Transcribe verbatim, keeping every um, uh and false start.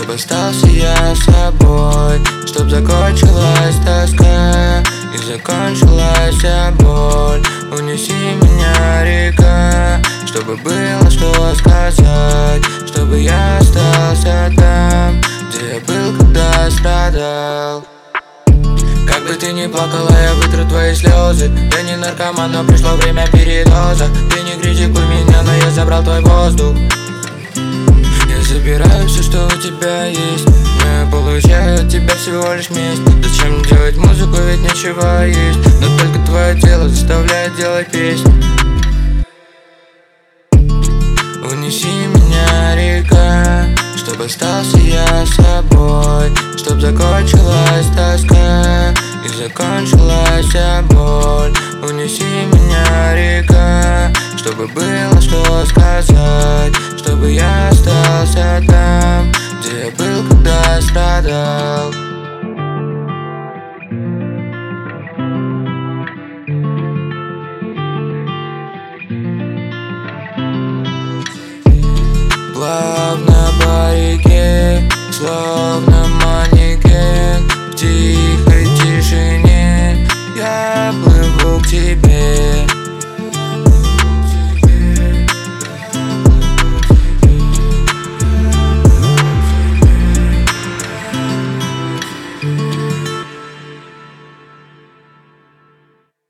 Чтоб остался я собой, чтоб закончилась тоска и закончилась боль. Унеси меня, река, чтобы было что сказать, чтобы я остался там, где я был, когда страдал. Как бы ты ни плакала, я вытру твои слезы. Я не наркоман, но пришло время передоза. Ты не критикуй меня, но я забрал твой воздух. Я забираю все, что у тебя есть, но я получаю от тебя всего лишь месть. Зачем делать музыку, ведь нечего есть, но только твое тело заставляет делать песню. Унеси меня, река, чтоб остался я собой, чтоб закончилась тоска и закончилась боль. Унеси меня, река, чтобы было что сказать, чтобы я остался там, где я был, когда страдал. Плавно по реке, словно манекен, в тихой тишине я плыву к тебе.